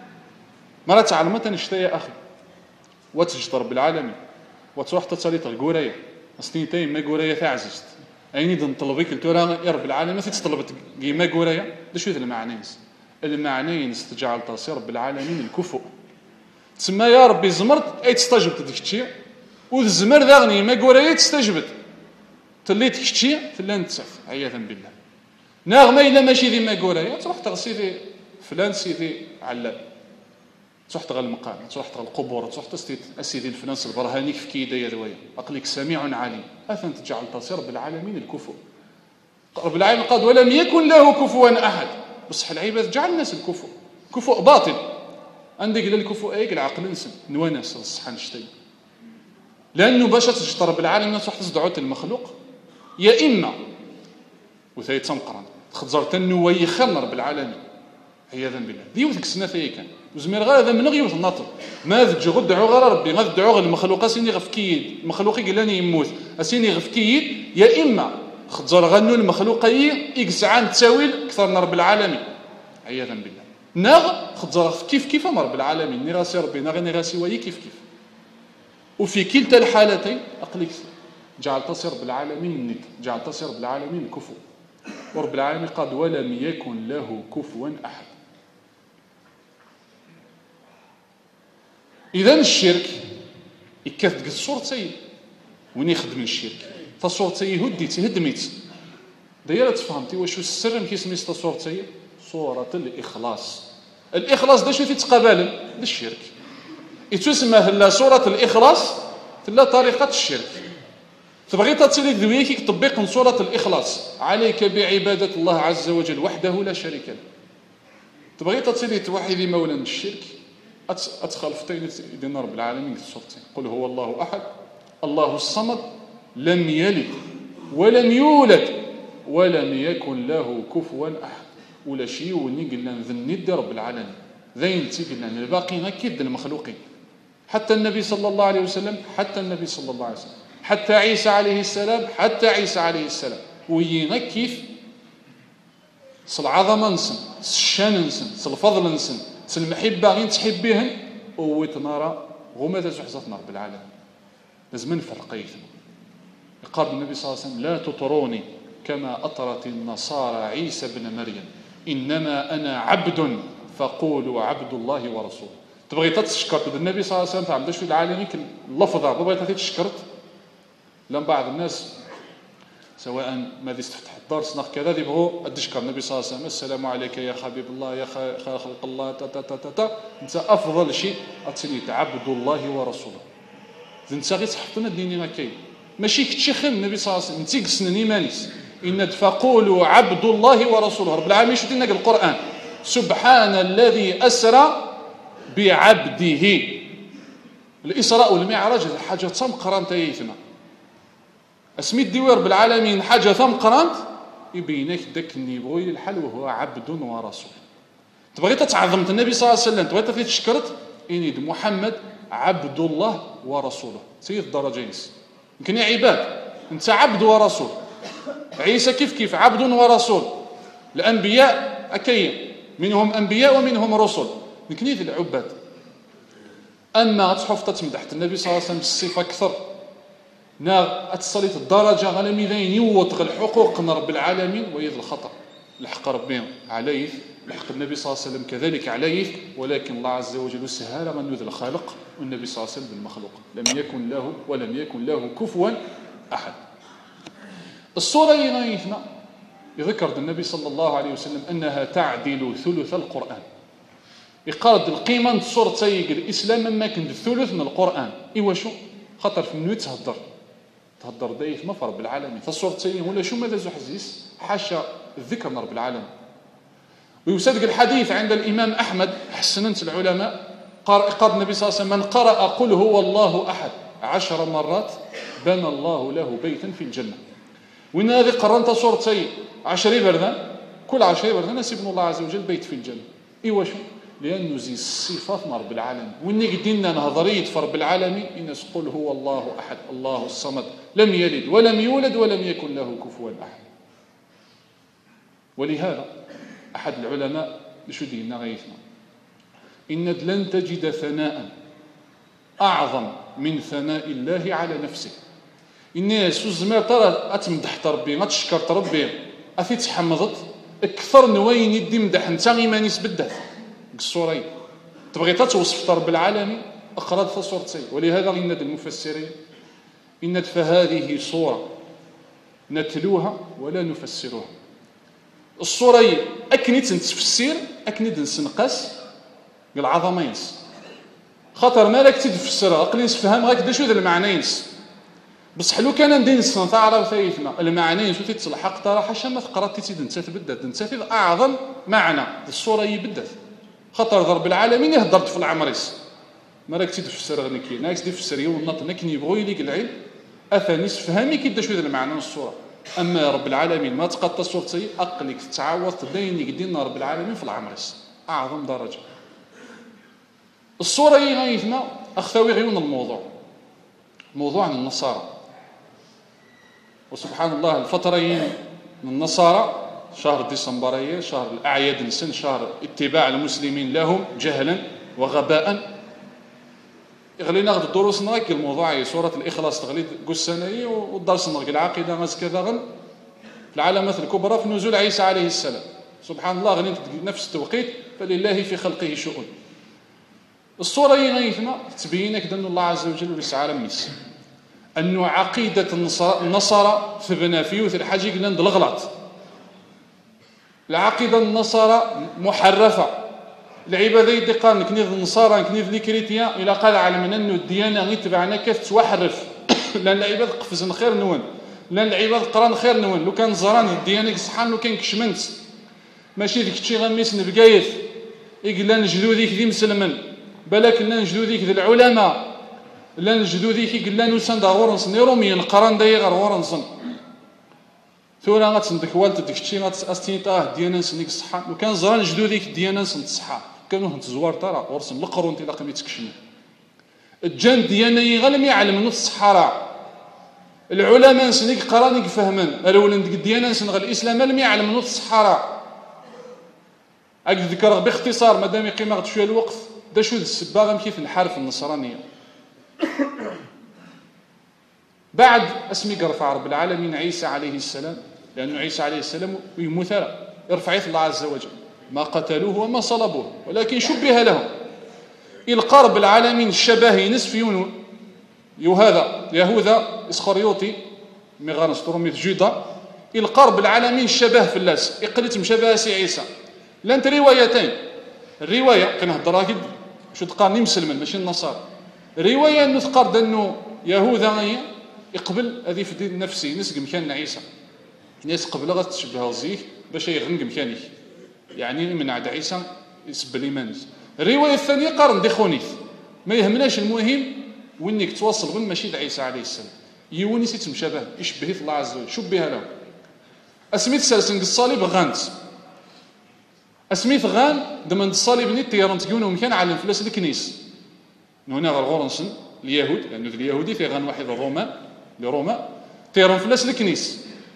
مرة تعلم تنشتي يا اخي وتجد رب العالمين وتروح تصليت القوريه سنتين ما قوريه تعززت ايني نطلبك التورا يا رب العالمين تطلبت كيما قوريه دا شو المعنيس المعنيين استجعل تصير رب العالمين الكفؤ تسمى يا ربي زمرت اي تستجبت ديك الشيء والزمر ذاغني ما قوريه تستجبت تليت كشتي فلان تسف عياذا بالله ناغمه الا ماشي ذي ما قوريه تروح تغسيدي فلان سيدي علام تروح تغل المقام تروح تغل القبور تروح تستيت اسيدي الفلانس البرهاني في كيدايا ذويا اقليك سميع عليم اثن تجعل تصير رب العالمين الكفؤ رب العالمين قال ولم يكن له كفوا احد بصح العباد جعل الناس الكفؤ كفؤ باطل عندك الى الكفؤ ايك العقل انسان نوانس الصحه نشتي لانه باش تجد رب العالمين تروح تزدعوت المخلوق يا اما وثاي تمقرن تخزر تنو يخن رب العالمين عياذا بالله ديوثك سنه ثاي كان وزمير غير هذا من غيوث الناطر ما ذجو غدعوا غير ربي ما ذدعوا غير المخلوق سيني غفكيد المخلوق قالني يموت اسيني غفكيد يا اما خزر غنو المخلوقي يقسعان تساويل اكثر من رب العالمين عياذا بالله ناغ خزر كيف كيف امر بالعالمين ني راسي ربي ناغ ني راسي وي كيف كيف وفي كلتا الحالتين اقلك جعل تصير بالعالمين الند جعل تصير بالعالمين الكفو ورب العالمين قال ولم يكن له كفوا احد اذا الشرك يكثق الصورة سيد وين يخدم الشرك تصورتي هديت هدميت دايره تفهمتي واش السر كيسمي تصورتي سوره الاخلاص. الاخلاص داش تيتقابل للشرك يتسمى هلا سوره الاخلاص تلا طريقه الشرك. تبغي تاتي ذويك تطبيق سوره الاخلاص عليك بعباده الله عز وجل وحده لا شريك له. تبغي تاتي توحدي مولانا الشرك ادخل في دين رب العالمين الصورتين. قل هو الله احد الله الصمد لم يلد ولم يولد ولم يكن له كفوا احد. ولا شيء وني قلنا ذني رب العالمين ذين تي قلنا الباقي اكيد المخلوقين. حتى النبي صلى الله عليه وسلم حتى النبي صلى الله عليه وسلم حتى عيسى عليه السلام حتى عيسى عليه السلام وينا كيف صل العظمه نسن الشان نسن الفضل نسن المحبه غير تحبيهن وتنرى غما تزحزتنا رب العالمين. لازم نفرقيه. قال النبي صلى الله عليه وسلم لا تطروني كما أطرت النصارى عيسى بن مريم إنما أنا عبد فقولوا عبد الله ورسوله. تبغي تتشكرت النبي صلى الله عليه وسلم تعمدش في العالمين اللفظة تبغي تتشكرت لما بعض الناس سواء ما دي استفتح الدرس نخ كذا يبغوا تشكر النبي صلى الله عليه وسلم السلام عليك يا حبيب الله يا خلق الله تا تا تا تا, تا. انت افضل شيء اتسنيت عبد الله ورسوله. انت غير تحطنا ديني ما كاين ماشي كتشي خير النبي صلى الله عليه وسلم انت قسنني مانيس ان فقولوا عبد الله ورسوله. رب العالمين شو دينا القران سبحان الذي اسرى بعبده. الاسراء والمعراج حاجه تم قرانت يثنا اسمي الدوير بالعالمين حاجه ثم قرانت يبينك داك النيفوي الحل وهو عبد ورسول. تبغي تتعظمت النبي صلى الله عليه وسلم تبغي تشكرت اني محمد عبد الله ورسوله سيد الدرجين. يمكن يا عباد انت عبد ورسول. عيسى كيف كيف عبد ورسول. الانبياء اكاين منهم انبياء ومنهم رسل يمكن يد العباد. اما تحف تتمدح النبي صلى الله عليه وسلم الصفه اكثر نا اتصليت الدرجه على ميدان يوط الحقوق من رب العالمين ويد الخطا الحق ربي عليه الحق النبي صلى الله عليه وسلم كذلك عليه. ولكن الله عز وجل سهل من يذ الخالق والنبي صلى الله عليه وسلم بالمخلوق لم يكن له ولم يكن له كفوا احد. الصوره ينايثنا يذكر النبي صلى الله عليه وسلم انها تعدل ثلث القران. يقارد القيمه الصورتي الاسلام مما كان الثلث من القران. ايوا شو خاطر في منو تهضر تهضر دايث ما في رب العالمين فالصورتين ولا شو ماذا زحزيس حاشا الذكر من رب العالمين. ويصدق الحديث عند الامام احمد حسنت العلماء قال النبي صلى الله عليه وسلم من قرأ قل هو الله احد عشر مرات بنى الله له بيتا في الجنه. وين هذه قرنت صورتين عشرين بردان كل عشرين بردان يسيبن الله عز وجل بيت في الجنه. ايوا شو لانه زي الصفات من رب العالمين. وين قدينا نهضريه في رب العالمين الناس قل هو الله احد الله الصمد لم يلد ولم يولد ولم يكن له كفوا احد. ولهذا احد العلماء شو دينا غيثنا ان لن تجد ثناء اعظم من ثناء الله على نفسه. الناس الزمير ترى اتمدح ربي ما تشكر ربي اثي تحمضت اكثر نوين يدي مدح انت ما نسبدت الصورين تبغي توصف رب العالمين اقرات صورتين. ولهذا ان المفسرين ان فهذه صوره نتلوها ولا نفسرها. الصورين اكنيت نتفسير اكنيت نسنقاس بالعظمينس خاطر مالك تفسرها اقلي نفهم غاك دا شو ذا المعنينس بصح لو كان ندير نص تعرف ثيثنا المعنيين شو تتلحق ترى حاشا ما قرات تيد انت تبدت انت في اعظم معنى الصوره يبدت خاطر رب العالمين يهضرت في العمريس ما راك تفسر غني كي ناكس تفسر يونط نكني بغوي ليك العلم اثني فهمي كي دا شو ذا المعنى الصوره. اما رب العالمين ما تقطع صورتي اقلك تتعوض تبين يدينا رب العالمين في العمريس اعظم درجه. الصوره يغيثنا اخثوي غيون الموضوع موضوع عن النصارى. وسبحان الله الفترين من النصارى شهر ديسمبرية شهر الأعياد نسن شهر اتباع المسلمين لهم جهلا وغباء. يغلي ناخذ الدروس نراك الموضوع سورة الإخلاص تغلي قسناية والدرس نراك العقيدة غاز كذا غن العلامات الكبرى في نزول عيسى عليه السلام. سبحان الله غني نفس التوقيت فلله في خلقه شؤون. الصورة يغيثنا تبينك أن الله عز وجل يسعى لميس أنه عقيدة النصارى في بنافيوث الحاج يقلند الغلط. العقيدة النصارى محرفة. العبادة يدقان كنيذ النصارى كنيذ الكريتيا إلى قال علمنا أنه الديانة غير تبعنا كيف توحرف، لأن العباد قفزن خير نون، لأن العباد قران خير نون. لو كان زران الديانة صحان، لو كان كشمنت ماشي ذيك تشي غميس نبقايث يقلان جدوديك ذي مسلمن، بلاك لان جدوديك ذي العلماء، لان جدوديك يقلان وسان دا ورنس نيروميين قران داي غير ورنسن ثورا غاتندك والد ديك تشي غاتستيطاه ديانة سنيك صحان. لو كان زران جدوديك ديانة سن تصحى كانوا تزوار ترى ورسن لقرون تي لاقي تكشمو الجان ديانة غالم يعلم نص الصحراء. العلماء سنيك قرانيك فهمن الاولن ديك الديانة سن غير الاسلام لم يعلم نص الصحراء. أذكر باختصار مادام يقيم شويه الوقت دا شو السباغه كيف نحارف النصرانيه. بعد اسمي رفع رب العالمين عيسى عليه السلام، لأنه عيسى عليه السلام مثال يرفع الله عز وجل، ما قتلوه وما صلبوه ولكن شبه لهم. إلقى رب العالمين الشبه نصف يونو يهذا يهوذا إسخريوطي ميغانس تروميت جيدا إلقى رب العالمين الشبه في اللاس إقلت مشابه سي عيسى. لانت روايتين، الروايه كنهضرها كد شو تقارني مسلمين ماشي النصارى. روايه انه تقارد انه يهوذا يقبل هذه في الدين النفسي نسق مكان عيسى، الناس قبل غتشبهها زيك باش يغنق مكانك، يعني من عند عيسى يسب الايمان. الروايه الثانيه قارن ديخونيث ما يهمناش، المهم وينك توصل غير ماشي لعيسى عليه السلام يوني سيت مشابه يشبه الله عز وجل شبه له. اسميت سلسل الصليب غانت اسميت غان دمن الصليب نيت تيران تكونوا مكان على الفلاس الكنيس هنا غير غورنسن اليهود، لانه يعني اليهودي في غان واحد الرومان لروما تيران فلاس الكنيس.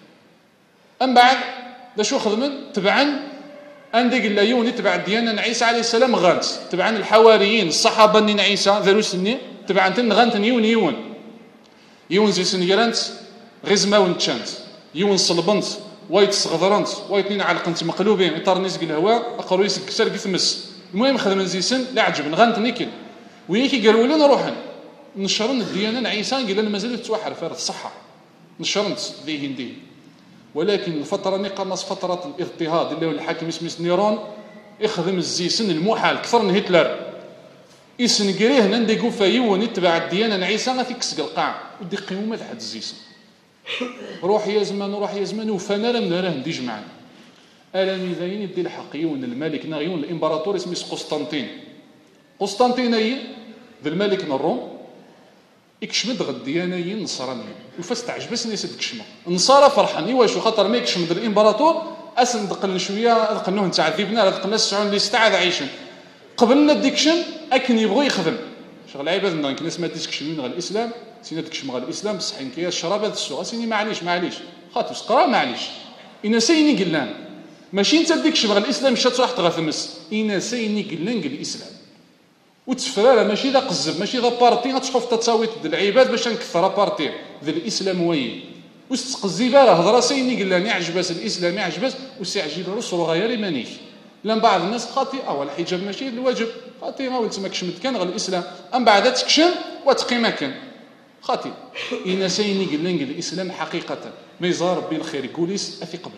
ام بعد دا شو خدمن تبعا عندك لا يوني تبع ديانه عيسى عليه السلام غانت تبعا الحواريين الصحابه نين عيسى ذرو سني تبعا تن غانت يون يون يون زي سنيرانت غزما ونتشانت يون صلبنت وايت صغدرنت وايت نين علقنت مقلوبين اطار نسق الهواء اقرو يسك كسر كثمس. المهم خدم زيسن لا عجبن غانت نيكل ويكي قالوا لنا روحن نشرن الديانه عيسى قال لنا مازال توحر فرد الصحه نشرنت ذي هندي. ولكن الفتره اللي قنص فتره الاضطهاد اللي هو الحاكم اسمه نيرون يخدم الزيسن المحال اكثر من هتلر يسنقريه نديقو فايون يتبع الديانه عيسى غاتيكسق القاع ودي قيمه لحد الزيسن. روح يا زمان روح يا زمان وفانا لم نراه نديج معنا الا ميزاين يدي الحق يون الملك نغيون الامبراطور اسمه قسطنطين. قسطنطيني ذا الملك الروم يكشمد غد الديانيه النصرانيه وفاس تعجبس ناس تكشمه النصارى فرحاني واش خاطر ما يكشمد الامبراطور اسن دقل شويه دقلوه تعذبنا دقلنا السعون اللي استعاد عايشين قبلنا ديكشن اكن يبغوا يخدم شغل عباد نك ناس ما تكشمين غير الاسلام سينا تكشم غير الاسلام بصح كيا الشراب هذا السوق سيني معليش معليش خاطر قرا معليش انا سيني قلان ماشي انت ديكشم غير الاسلام مش تروح تغثمس انا سيني قلان قال الاسلام وتفراره ماشي ذا قزب ماشي ذا بارتي غتشوف تتصاويت العباد باش نكثر بارتي ذا الاسلام وين وستقزيبه راه هضره سيني قلان يعجبس الاسلام يعجبس وسيعجب رسول غير مانيش لان بعض الناس خاطي اول الحجاب ماشي الواجب خاطي غا ولت ما كشمت كان غير الاسلام ام بعد تكشم وتقي مكان خاطي إنا سيني قلنا قل الإسلام حقيقة ما يزار ربي الخير يقوليس أثي قبل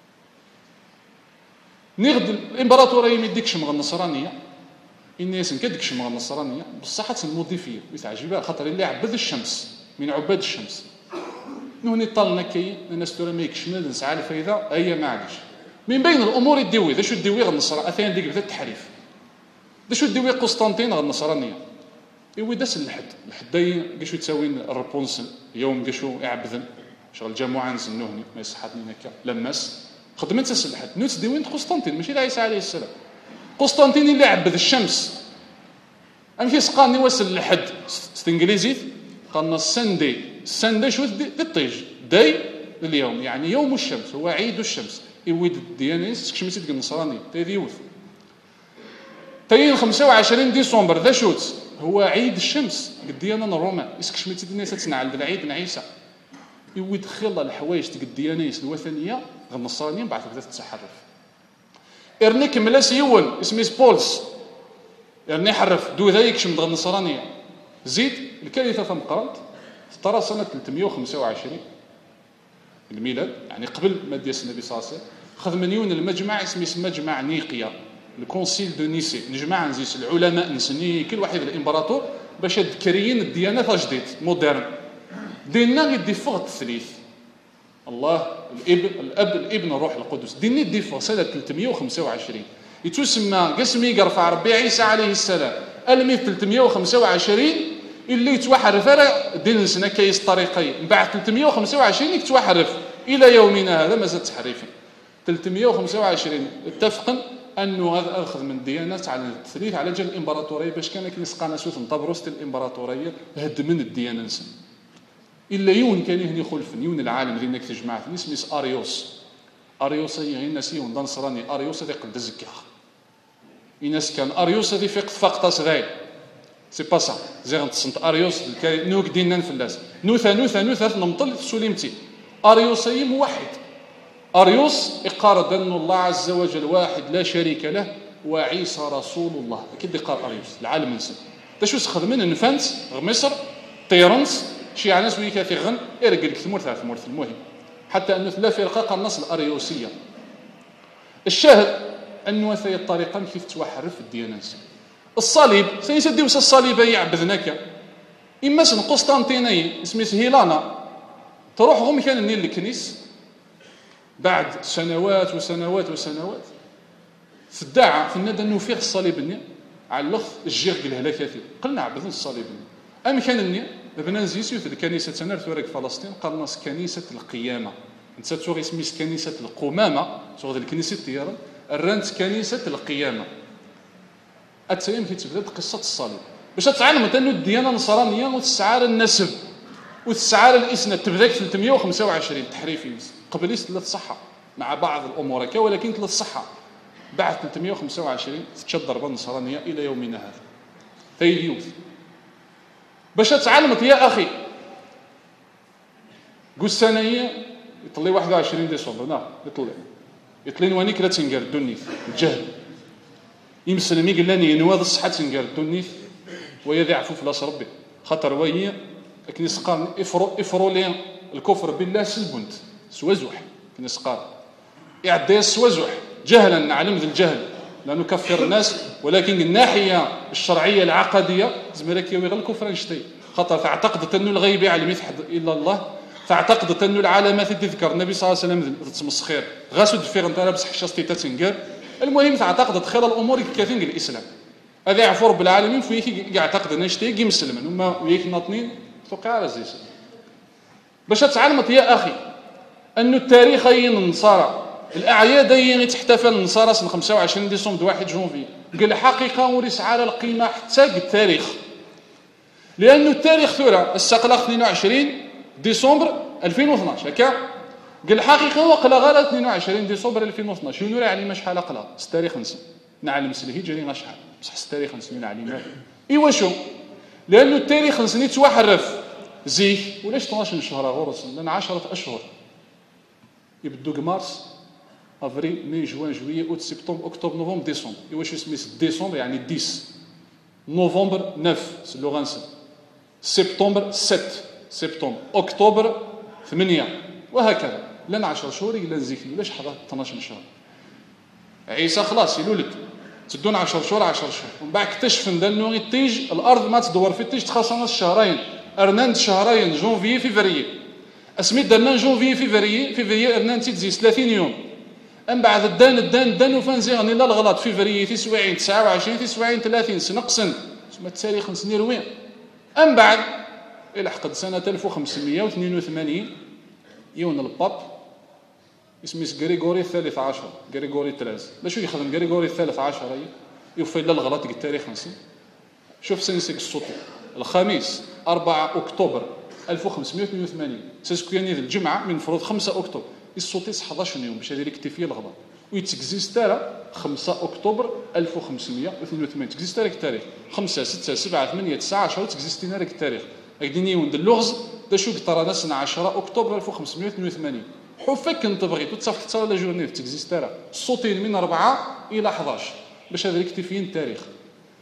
نغد الإمبراطورية ما يديكش مغا النصرانية إني يسن كدكش مغا النصرانية بصحة المضيفية ويتعجبها خاطر اللي عبد الشمس من عباد الشمس نوني طالنا كي الناس ترى ما يكشمنا نسعى الفايدة هي معليش من بين الأمور الدوي ذا شو الدوي غير النصرانية أثين ديك بذا التحريف ذا شو الدوي قسطنطين غير النصرانية إيوي داس الحد الحداي قشو تساوين الربونس يوم قشو يعبذن شغل جماعة نزنوهني ما يصحتني هكا لماس خدمت تاس الحد نوت ديوين قسطنطين ماشي عيسى عليه السلام قسطنطين اللي عبد الشمس ام كي سقاني وصل الحد استنجليزي قالنا السندي السندي شو الطيج داي اليوم يعني يوم الشمس هو عيد الشمس إيوي الديانيس كشمسي ديال النصراني تاي يوث تاين خمسة وعشرين ديسمبر ذا شوت هو عيد الشمس الديانه الرومان اسكشميتي الناس تنعل العيد نعيسى يوي دخل الحوايج ديك الديانيس الوثنيه غير النصرانيين بعد بدات تتحرف ارني كملاس يون اسمي بولس ارني حرف دو ذاك شم غير النصرانيه زيد الكارثه ثم قرنت طرا سنة ثلاثمائة وخمسة وعشرين الميلاد، يعني قبل ما ديال النبي صلى الله عليه وسلم. خذ من يون المجمع اسمه مجمع نيقيا، الكونسيل دو نيسي، نجمع نزيس العلماء نسني كل واحد الامبراطور باش تكريين الديانات جديد مودرن. ديننا يدي فوق الثليث، الله الابن الاب الابن الروح القدس. ديني يدي فوق سنة ثلاثمائة وخمسة وعشرين يتسمى قسمي يرفع ربي عيسى عليه السلام المية ثلاثمائة وخمسة وعشرين اللي يتوحرف على دين سنة كيس طريقي. من بعد ثلاثمائة وخمسة وعشرين يتوحرف الى يومنا هذا مازال تحريفا. ثلاثمائة وخمسة وعشرين اتفقا انه هذا اخذ من الديانات على التثليث على جال الامبراطوريه باش كان كيسقى ناسوت نطبروس الامبراطوريه هد من الديانه نسن الا يون كان هني خلف يون العالم اللي انك تجمعت اسمه اريوس. اريوس هي الناس يون نصراني اريوس هذا قد زكا الناس كان اريوس هذه فيق فقط صغير سي با سا زي غنتصنت اريوس نوك ديننا نفلاس نوثا نوثا نوثا نمطل سليمتي. اريوس هي موحد. اريوس اقر ان الله عز وجل واحد لا شريك له وعيسى رسول الله. اكيد يقار اريوس العالم نسن تشو سخذ من نفانس مصر طيرنس شي ناس وين كاثي غن ارجل كثمور ثلاث مورث. المهم حتى انه لا فرقه قنص الاريوسيه. الشاهد انه هي الطريقه كيف توحرف الديانه نسن. الصليب سيسدي وس الصليب يعبدناك اما سن قسطنطينيه اسمه هيلانا تروح غم كان النيل الكنيس بعد سنوات وسنوات وسنوات فداعة في الندى انه فيه الصليب النيل على اللخ الجيغ الهلا كثير قلنا عبدن الصليب النيل. ام كان النيل بنا نزيسيو في الكنيسه تنار ثورك فلسطين قالنا كنيسه القيامه انت تسوغ اسمي كنيسه القمامه تسوغ الكنيسه ديالها الرانت كنيسه القيامه. التيم كيتبدا قصه الصليب باش تعلم انه الديانه النصرانيه وتسعى النسب وتسعى الاسناد تبدا في ثلاثمائة وخمسة وعشرين تحريفي قبل ثلاث صحه مع بعض الامور هكا ولكن ثلاث صحه بعد ثلاثمائة وخمسة وعشرين تشد ضربه النصرانيه الى يومنا هذا. تاي اليوم باش تعلمت يا اخي قول سنيه يطلي واحد وعشرين ديسمبر نعم يطلع يطلين وانيك لا تنقر الدنيا الجهل يمسلم يقول لاني نواض الصحه تنقر الدنيا ويذي عفو فلاس ربي خاطر وهي لكن يسقان افرو افرولين الكفر بالله سلبنت سوازوح كن يسقان يعدي السوازوح جهلا نعلم ذي الجهل لا نكفر الناس ولكن الناحيه الشرعيه العقديه زمرك يوي غير الكفر نشتي خاطر تعتقد انه الغيب يعلم يحد الا الله تعتقد انه العلامات تذكر النبي صلى الله عليه وسلم تتمس خير غاسو دفير انت لابس حشاستي تتنقر. المهم تعتقد خير الامور كثير الاسلام هذا يعفو رب العالمين فيك يعتقد ان شتي كي مسلم هما وياك ناطنين فوق على زيس باش تعلمت يا اخي انه التاريخ ين النصارى الاعياد ين تحتفل النصارى سنه خمسة وعشرين ديسمبر واحد جونفي قال الحقيقه وريس على القيمه حتى التاريخ لانه التاريخ ثوره السقله اثنين وعشرين ديسمبر ألفين واثناش هكا قال الحقيقه وقلا غير اثنين وعشرين ديسمبر ألفين واثناش شنو يعني ما شحال قلا التاريخ نسي نعلم الهجري ما شحال بصح التاريخ نسي نعلم ايوا شو لانه التاريخ نسي توحرف زيك ولاش اثناش شهر غرس لان عشرة اشهر يبدو مارس افريل مي جوان جويي اوت سبتمبر اكتوبر نوفمبر ديسمبر ايوا شو سميت ديسمبر يعني عشرة نوفمبر تسعة سلو غنسن سبتمبر ستة سبتمبر اكتوبر ثمانية وهكذا لان عشرة شهور الا نزيكني ولاش حضر اثناش شهر. عيسى خلاص يولد تدون عشرة شهور عشرة شهور ومن بعد اكتشف انه يطيج الارض ما تدور في تيج تخصص شهرين ارنان شهرين جونفي فيفري اسميت درنا جونفي فيفري فيفري ارنان تيزيس ثلاثين يوم ام بعد الدان الدان الدان وفانزيغ لا الغلط فيفري تسعين تسعة وعشرين تسعين ثلاثين سنقسن اسم التاريخ نسنير وين ام بعد الى حقد سنه ألف وخمسمائة واثنين وثمانين يون الباب اسمه غريغوري الثالث عشر غريغوري ثلاثة باش يخدم غريغوري الثالث عشر يوفي لا الغلط ديال التاريخ نسي شوف سنسيك السطو الخميس أربعة أكتوبر ألف وخمسمائة واثنين وثمانين ساسكوياني الجمعه من فروض خمسة أكتوبر السوتيس أحد عشر يوم باش هذه الاكتفيه الغلط ويتكزيست تاع خمسة أكتوبر ألف وخمسمائة واثنين وثمانين تكزيست تاع التاريخ خمسة ستة سبعة ثمانية تسعة عشرة تكزيستينا لك التاريخ هكديني وند اللغز دا شو ترى ناس عشرة أكتوبر ألف وخمسمائة واثنين وثمانين حفك كنت بغيت وتصافح حتى لا جورني تكزيست تاع الصوتين من أربعة الى أحد عشر باش هذا الاكتفيين التاريخ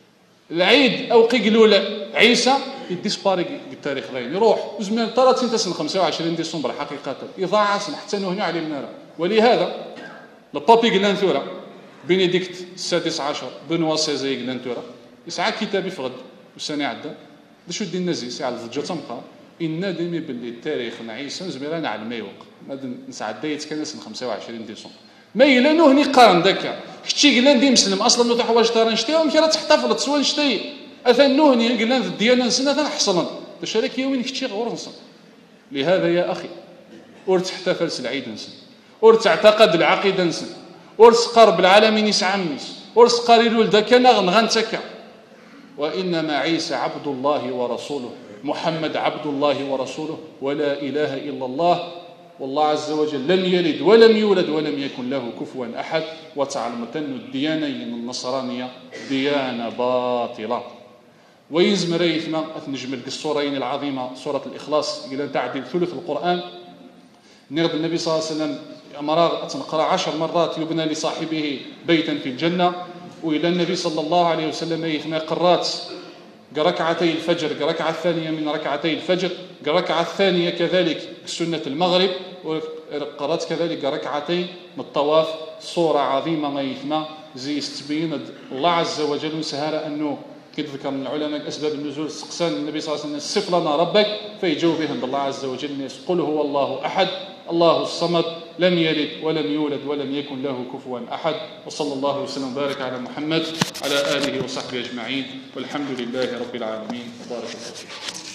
العيد أو قيقلول عيسى يديسباري التاريخ غير يروح وزمان ثلاثين تسن خمسة وعشرين ديسمبر حقيقة إضاعة حتى نهني على النار. ولهذا البابي قلانثورا بنديكت السادس عشر بنوا سيزي قلانثورا يسعى كتابي فغد والسنة عدة باش يدي النزي ساعة الفجة تمقى إن ديمي باللي التاريخ عيسى زميرانا على الميوق هذا نسعى دايت كان سنة خمسة وعشرين ديسمبر ما إلا نهني قارن دكا كتشي قلان دي مسلم أصلا نوضح واش ترى نشتيهم كي راه تحتفظ تسوى نشتي أثن نهني قلان الديانة نسنة حصلا باش هذاك يوين كتشي غور نصن. لهذا يا أخي ور تحتفل العيد نسن ور تعتقد العقيدة نسن ور سقر بالعالمين يسعمس ور سقر يلول دكا نغنتكا. وإنما عيسى عبد الله ورسوله محمد عبد الله ورسوله ولا إله إلا الله والله عز وجل لم يلد ولم يولد ولم يكن له كفوا أحد. وتعلمتن الديانين النصرانية ديانة باطلة. وينزم ريثما نجمل السورين العظيمة سورة الإخلاص إلى تعديل ثلث القرآن نغد النبي صلى الله عليه وسلم أمراغ تنقرأ عشر مرات يبنى لصاحبه بيتا في الجنة. وإلى النبي صلى الله عليه وسلم يثنى قرات ركعتي الفجر ركعة الثانية من ركعتي الفجر ركعة الثانية كذلك سنة المغرب وقرات كذلك ركعتين من الطواف. صورة عظيمة ما يثنى زي استبين الله عز وجل سهر أنه كذكر من العلماء أسباب النزول سقسان النبي صلى الله عليه وسلم صف لنا ربك فيجاوب بهم الله عز وجل قل هو الله أحد الله الصمد لم يلد ولم يولد ولم يكن له كفوا أحد. وصلى الله وسلم وبارك على محمد على آله وصحبه أجمعين والحمد لله رب العالمين. بارك الله فيك.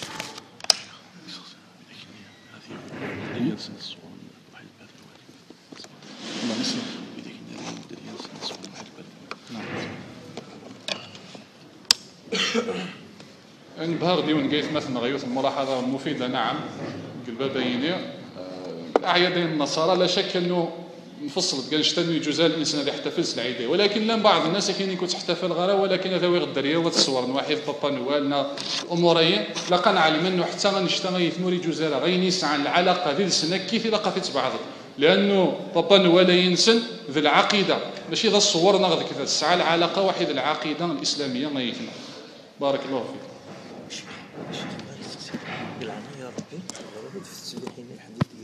يعني بهار ديون قيث مثلا غيوث الملاحظة مفيدة نعم قلبها بيني أعياد النصارى لا شك أنه مفصل قال شتنو جزاء الإنسان اللي يحتفل العيدة ولكن لم بعض الناس كاين يكون تحتفل غيره ولكن هذا يغدر وتصور واحد بابا نوالنا أمورين لقى نعلم أنه حتى غنشتغل يثمري جزاء غير يسعى العلاقة ذي السنة كيف لقى بعض لأنه بابا نوال ينسن ذي العقيدة ماشي ذا الصورنا غير كذا تسعى العلاقة واحد العقيدة الإسلامية ما يثمر. بارك الله فيك.